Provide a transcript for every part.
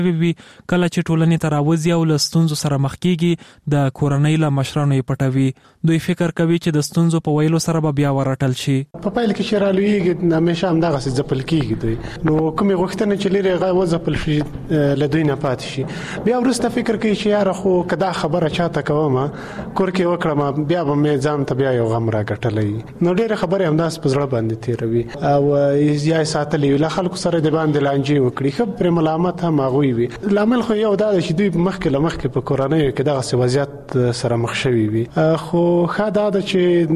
وي کله چې ټولنې ته راوځي او له ستونزو سره مخ کیږي د کورنۍ له مشرانو یې پټوي. دوی فکر کوي چې د ستونزو په ویلو سره به بیا ورټل شي. په پیل کې چې رالویږي همیشه همدغه څه ځپل کیږي دوی، نو کومې غوښتنې چې لري هغه وځپل شي له دوی نه پاتې شي. بیا وروسته فکر کوي چې یاره خو که دا خبره چاته کوم کور کې وکړم بیا به مې ځان ته بیا یو غم راګټلی. نو ډېرې خبرې همداسې په زړه باندې تېروي او یا یې ساتلي وي له خلکو سره د باندې لانجې وکړي، ښه پرې ملامت هم هغوی وي. لامل خو یو دا دی چې دوی مخکې له مخکې په کورنیو کې دغسې وضعیت سره مخ شوي وي. خو ښه دا ده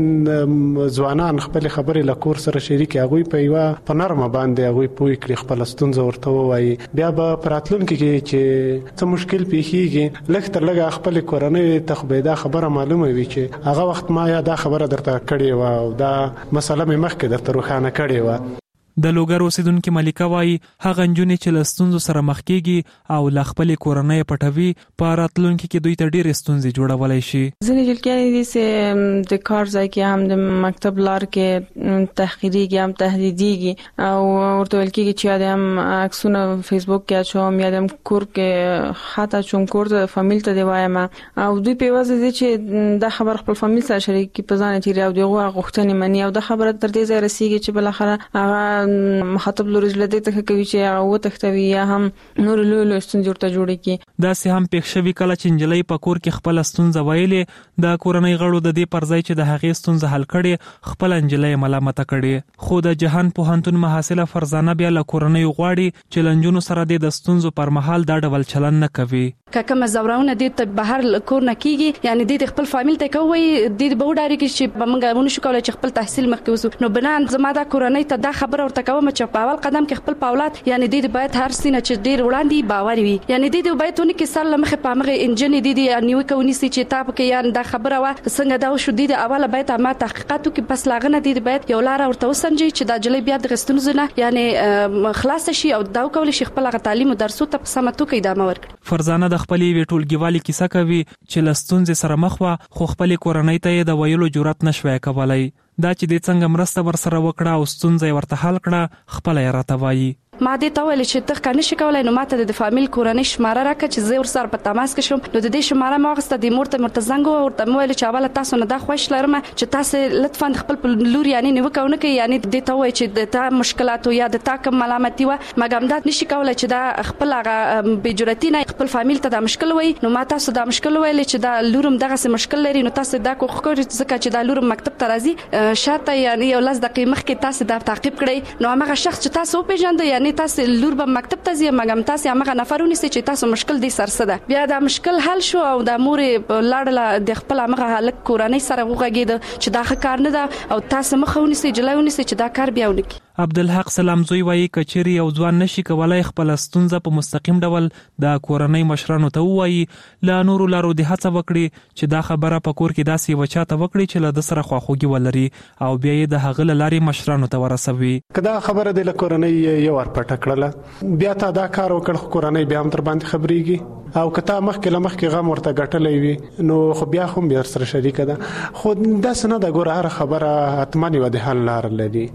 چې ځوانان خپلې خبرې له کور سره شریکي، هغوی په نرمه باندې هغوی پوه کړي، خپله ستونزه ورته ووایي. بیا به په راتلونکي کې چې څه مشکل پیښیږي لږ تر لږه خپلې کورنۍ ته خو به دا خبره معلومه وي چې هغه وخت ما یا دا خبره درته کړې وه او دا مسله مې مخکې درته روښانه کړې وه. د لوګر اوسیدونکي ملیکه وایي هغه نجونې چې له ستونزو سره مخ کیږي او له خپلې کورنۍ پټوي په راتلونکي کې دوی ته ډېرې ستونزې جوړولی شي. ځینې جلکیانې دي چې د کار ځای کې هم د مکتب لار کې تحقیریږي هم تهدیدیږي او ورته ویل کېږي چې یا د هم عکسونه فیسبوک کې اچوم یا د هم کور کې خط اچوم کور ته فامیل ته دې وایم او دوی په یوازې دي چې دا خبر خپل فامیل سره شریک کړي په ځان تیري او دغه غوښتنې مني او دا خبره تر دې ځای رسیږي چې بالاخره هغه مخاطب لوري لدې ته کوي چې هغه وتښتوي یا هم نور له ستونزې ورته جوړې کی. داسې هم پېښ شوي کله چې نجلۍ په کور کې خپله ستونزه ویلې د کورنۍ غړو د دې پر ځای چې د هغې ستونزه حل کړې خپله نجلۍ ملامته کړې. خو د جهان پوهنتون محصله فرزانه بیا له کورنیو غواړي چې له نجونو سره د ستونزو پر مهال دا ډول چلن نه کوي. که کومه زورونه دې ته بهر کور نه کیږي یعنی دې خپل فامیل ته کوي دې به وډاري چې به موږ ونه شو کولای چې خپل تحصیل مخکې وسو. نو بنان زما دا کورنۍ ته دا خبره ورته کوم چې په اول قدم کې خپل اولاد یعنی دې باید هر سینه چې ډیر وړاندې باور وي یعنی دې باید ونه کې سره مخه په مخه انجن دې نیو کوي چې تا په کې یان دا خبره وا څنګه دا شو دې اوله باید ما تحقیقاتو کې پس لاغنه دې باید یو لار ورته وسنجي چې دا جلې بیا د غستونزونه یعنی خلاص شي او دا کول شي خپل تعلیم او درسو ته سمتو کې ادامه ورکړي. فرزانه د خپلې ویټولګیوالي کیسه کوي چې لستونځ سره مخ وا خو خپل کورنۍ ته د ویلو جرأت نشوي کولای. دا چې د څنګه مرسته ور سره وکړه او ستونزې ورته حل کړه خپل یې راته وایي. ما دې ته ویل چې ته کنه شي کولای نو ماته د فامیل کورنۍ شماره راکړه چې زه ور سره په تماس کې شم. نو د دې شماره ما غسته د مرته زنګ ورته ویل چې اوله تاسو نه دا خوښ لرم چې تاسو لطفا خپل لور یعنی نو وکونه کې یعنی دې ته وای چې د تا مشکلات یا د تا کوم ملامتي و مګم دا نشي کولای چې دا خپل هغه بجرتینه خپل فامیل ته دا مشکل وای. نو ما تاسو دا مشکل ویل چې دا لورم دغه څه مشکل لري نو تاسو دا کوخ ځکه چې دا لورم مکتب ته راځي شاته یعنی یو لاس دقیقې مخکې تاسو دا تعقیب کړئ. نو هغه شخص چې تاسو پیژاند یعنی تاسو لور مکتب ته ځي مګم تاسو هغه نفرونه چې تاسو مشکل دي سرسده بیا دا مشکل حل شو او د مورې لاړه د خپل هغه حالت کورنۍ سره وغږید چې دا کار نه ده او تاسو مخونه سي جلایونه سي چې دا کار بیا ونکي. عبدالحق سلامزوی وایي کچېری یو ځوان نشي کولای خپل ستونزه په مستقیم ډول د کورنۍ مشرانو ته وایي لا نورو لارو د هڅه وکړي چې دا خبره په کور کې داسې وچاته وکړي چې له د سره خواخوږي ولري او بیا یې د هغه لارې مشرانو ته ورسوي. کدا خبره د کورنۍ یو ور پټ کړله بیا تا دا کار وکړ کورنۍ بیا هم تر باندې خبريږي او کته مخکې غم ورته غټلې وي نو خو بیا هم بیا سره شریک ده. خو دا سند د ګور هر خبره اتمنی و د حل لار لري.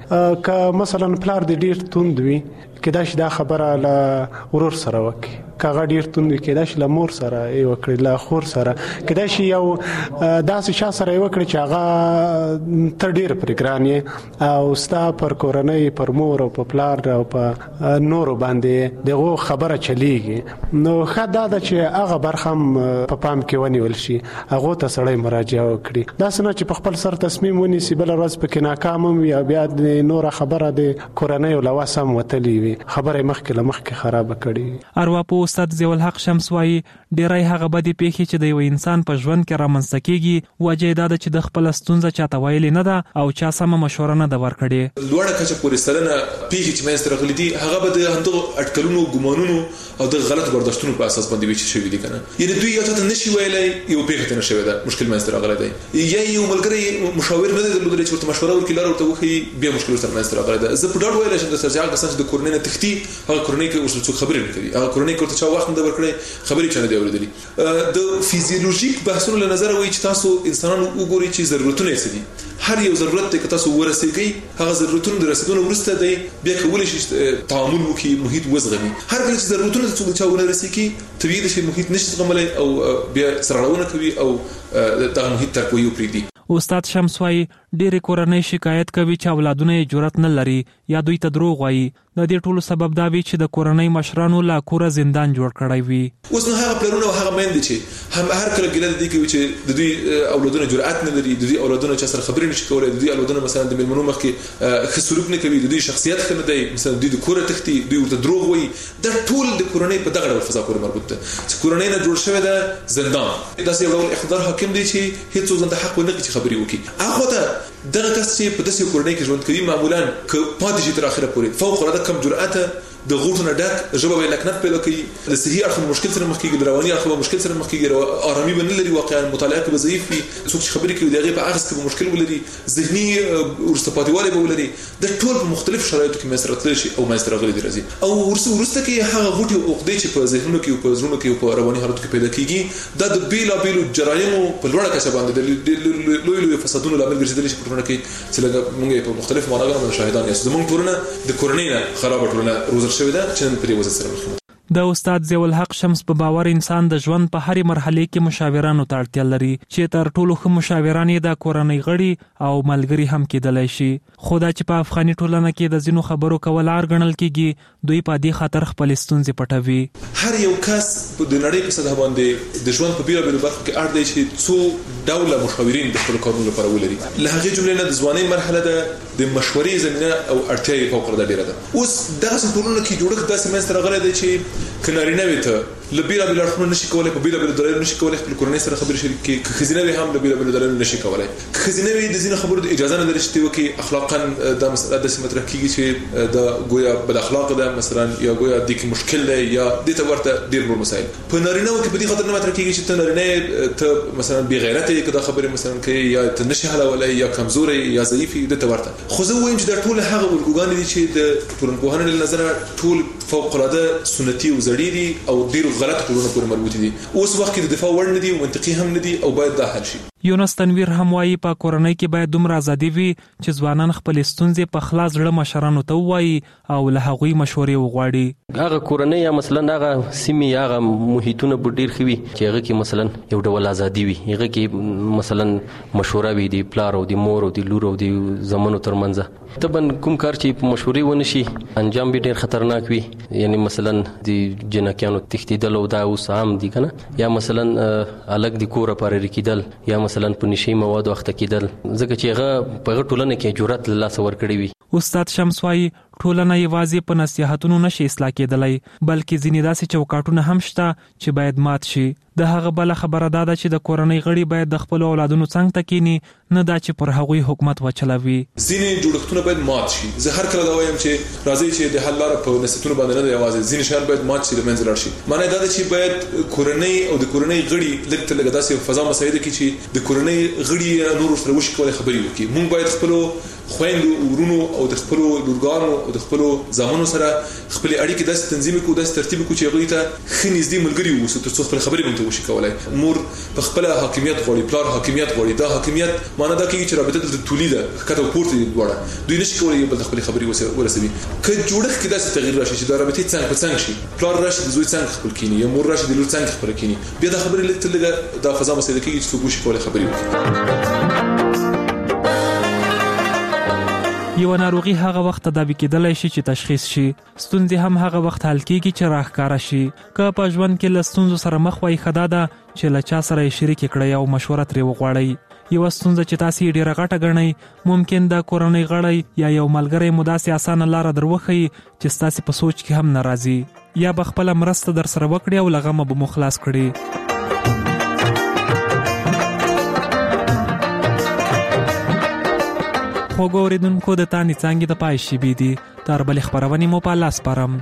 ک مثلا پلار د ډیر توند وي کدا چې دا خبره له ورور سره وکي کغه ډیر توند کدا چې له مور سره ای وکړي له خور سره کدا چې یو داسې شا سره وکړي چې هغه تر ډیر پرګرانی او ستا پر کورنۍ پر مور او په پلار او په نور باندې دغه خبره چلیږي. نو خدا د چې هغه برخم په پام کې ونیول شي هغه ته سړی مراجعه وکړي. دا څنګه چې په خپل سر تصمیم ونیسي بل ورځ پکې ناکام وي بیا د نور خبره د کورنۍ او لواسم وتلی وي خبره مخکې خراب کړي. ارواپو استاد ضیاء الحق شمس وایي ډیرای هغه بدی پیښې چې د یو انسان په ژوند کې رامنځته کیږي وجه دا ده چې د خپل ستونزه چاته ویلې نه ده او چا سم مشوره نه ده ورکړې. لوړه کچه پورې ستلنه پیښې چې مې سترغلي دي هغه به د هندو اټکلونو ګمانونو او د غلط برداشتونو په اساس باندې وچ شوی دي کنه. یعنی دوی یو ته نشي ویلای یو پیښه ته نشي ویلای مشکل مې سترغلي دی یا یو ملګری مشاور نه دی درلودل چې ورته مشوره ورکړي لاره ورته وخی بیا مشکل سره مې سترغلي دی. زه په ډاډ ویل چې د سرجال کسان چې د کورنۍ نه تختی هغه کورنۍ کې اوس څه خبرې نه کوي هغه کورنۍ کې ورته چا وخت نه ورکړي خبرې چا نه دی اوریدلې. د فزیولوژیک بحثونو له نظر وایي چې تاسو انسانانو وګورئ چې ضرورتونه څه دي هر یو ضرورت ته تاسو ورسېږئ هغه ضرورتونو د رسیدو وروسته دی بیا کولای شي تعامل وکړي محیط وزغمي هر کله چې ضرورتونو ته چا ورسېږي طبيعي د شي محیط نشي زغملای او بیا سرغړونه کوي او د محیط تر کوي پریدي. استاد شمس وايي ډېرې کورنۍ شکایت کوي چې اولادونه یې جرأت نه لري یا دوی ته دروغ وایي. د دې ټولو سبب دا وي چې د کورنۍ مشرانو لا کوره زندان جوړ کړی وي. اوس نو هغه پلرونه او هغه میندې چې هم هر کله ګیله دي کوي چې د دوی اولادونه جرأت نه لري، د دوی اولادونه چې سره خبرې نشي کولای، د دوی اولادونه مثلا د ملمنو مخ کې ښه سلوک نه کوي، د دوی شخصیت ښه نه دی، مثلا د دوی د کوره تختی، دوی ورته دروغ وایي. دا ټول د کورنۍ په دغه ډول فضا پورې مربوط ده چې کورنۍ نه جوړ شوی ده زندان. داسې یو ډول اقتدار حاکم دی چې هیڅ ځان د حق ونه کوي خبرې وکړي. هغه ته دغه کس چې په داسې کورنۍ کې ژوند کوي معمولا که پاتې شي تر اخره پورې فوق العاده کم جرأت د غوټونه ډک ژبه به لکنت پیدا کوي، د صحي اړخ مشکل سره مخ کېږي، د رواني اړخ مشکل سره مخ کېږي، آرامي به نه لري، واقعا مطالعه کې به ضعیف وي، څوک چې خبرې کوي دغه په اخذ کې به مشکل ولري، ذهني ورسته پاتېوالی به ولري. د ټول په مختلف شرایطو کې منځته راتلی شي او منځته راغلي دي راځي. او وروسته کې هغه غوټې او عقدې چې په ذهنونو کې او په زړونو کې او په رواني حالاتو کې پیدا کېږي دا د بیلابیلو جرایمو په لوړه کچه باندې د لوی فسادونو لامل ګرځېدلی شي په ټولنه کې چې لږ موږ په مختلفو معناګانو باندې شاهدان یاست. زموږ ټولنه د کورنۍ نه خرابه ټولنه روزل شوې ده چې د استاد ضیاء الحق شمس په باور انسان د ژوند په هرې مرحله کې مشاورانو ته اړتیا لري چې تر ټولو ښه مشاوران یې د کورنۍ غړي او ملګري هم کېدلی شي. خو دا چې په افغاني ټولنه کې د ځینو خبرو کول عار ګڼل کېږي دوی په دې خاطر خپل ستونزې پټوي. هر یو کس د نړۍ په سطح باندې د ژوند په بیلابیلو برخو کې اړ دی چې څو ډوله مشاورین د خپلو کارونو لپاره ولري. له هغې جملې نه د ځوانۍ مرحله ده، د مشورې زمینه او اړتیا یې فوق العاده ډېره ده. اوس دغسې ټولنو کې جوړښت داسې منځته راغلی دی چې که نارینه وي ته له بیلابیلو اړخونو نشي کولی، په بیلابیلو دلایلو نشي کولی خپل کورنۍ سره خبرې شریک کړي، که ښځینه وي هم له بیلابیلو دلایلو نشي کولی. که ښځینه وي د ځینو خبرو د اجازه نه لري چې وکړي، اخلاقا دا مسله داسې مطرح کېږي چې دا ګویا بد اخلاقه ده مثلا یا ګویا دې کې مشکل دی یا دې ته ورته ډېر نور مسایل. په نارینه‌وو کې په دې خاطر نه مطرح کېږي چې ته نارینه ته مثلا بې غیرته یې که دا خبرې مثلا کوي یا ته نشي حلولی یا کمزوری یا ضعیف یې دې ته ورته. خو زه وایم چې دا ټول هغه الګوګانې دي چې د ټولنپوهنې له نظره ټول فوق العاده سنتي او زړې دي او ډېرو غلط ټولنو پورې مربوط دي. اوس وخت کې د دفاع وړ نه دي او منطقي هم نه دي او باید دا حل شي. یونس تنویر هم وایي په کورنۍ کې باید دومره ازادي وي چې ځوانان خپل ستونزې په خلاص زړه مشرانو ته ووایي او له هغوی مشورې وغواړي. هغه کورنۍ یا مثلا هغه سیمې هغه محیطونه به ډېر ښه وي چې هغه کې مثلا یو ډول ازادي وي، هغه کې مثلا مشوره وي د پلار او د مور او د لور او د زامنو ترمنځ. طبعا کوم کار چې په مشورې ونه شي انجام به ډېر خطرناک وي، یعنی مثلا د جنکیانو تښتېدل او دا اوس عام دي که نه، یا مثلا الګ د کوره پارېرې کېدل یا مثلا په نشي موادو اخته کېدل، ځکه چې هغه په هغه ټولنه کې جرأت له لاسه ورکړی وي. استاد شمس وايي ټولنه یوازې په نصیحتونو نشي اصلاح کېدلی بلکې ځینې داسې چوکاټونه هم شته چې باید مات شي. د هغه بله خبره دا ده چې د کورنۍ غړي باید د خپلو اولادونو څنګ ته کینی، نه دا چې پر هغوی حکومت وچلوي. ځینې جوړښتونه باید مات شي. زه هر کله دا وایم چې راځي چې د حل لاره په نصیحتونو باندې نه دی، یوازې ځینې شیان باید مات شي، له منځه لاړ شي. معنی دا ده چې باید کورنۍ او د کورنۍ غړي لږ تر لږه داسې فضا مساعده کړي چې د کورنۍ غړي نور سره وشي کولی خبرې وکړي. موږ باید خپلو خویندو ورونو او د خپلو لورګانو او د خپلو زامنو سره خپل اړیکې داسې تنظیم کړو، داسې ترتیب کړو چې هغوی ته ښه نږدې ملګري واوسو تر څو خپل خبرې موږ ته وشي کولی. مور په خپله حاکمیت غواړي، پلار حاکمیت غواړي. دا حاکمیت معنی دا کېږي چې رابطه دلته طولي ده، ښکته او پورته دي دواړه، دوی نشي کولی یو بل ته خپلې خبرې ورسوي. که جوړښت کې داسې تغییر راشي چې دا رابطې څنګ په څنګ شي، پلار راشي د زوی څنګ خپل کیني یا مور راشي د لور څنګ خپل کیني، بیا دا خبرې لږ تر لږه دا فضا مساعده کېږي چې څوک وشي کولی خبرې وکړي. یو ناروغي هغه وخت تداوي کېدلی شي چې تشخیص شي، ستونزې هم هغه وخت حل کېږي چې راښکاره شي. که په ژوند کې له ستونزو سره مخ وای ښه دا ده چې له چا سره یې شریکې کړئ او مشوره ترې وغواړئ. یوه ستونزه چې تاسې یې ډېره غټه ګڼئ ممکن د کورنۍ غړی یا یو ملګری مو داسې اسانه لاره در وښیي چې ستاسې په سوچ کې هم نه راځي، یا به خپله مرسته در سره وکړي او له غمه به مو خلاص کړي. خوږو اورېدونکو د تانې څانګې د پای شیبې دي، تر بلې خپرونې مو په الله سپارم.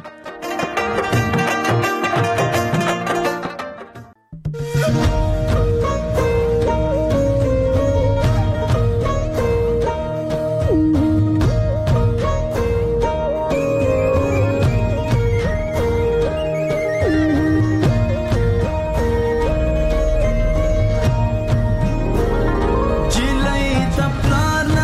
جلای ته پلار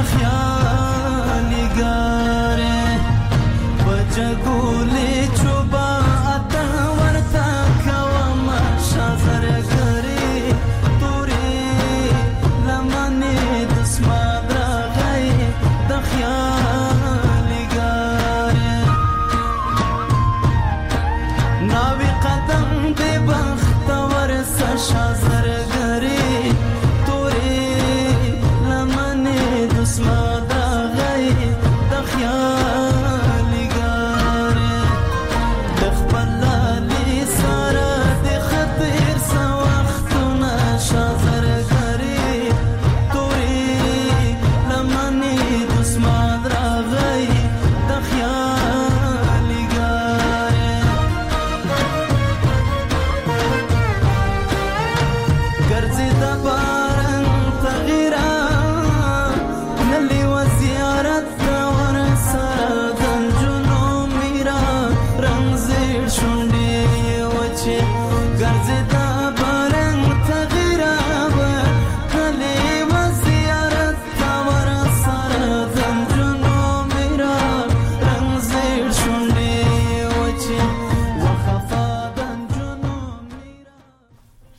ګرځي د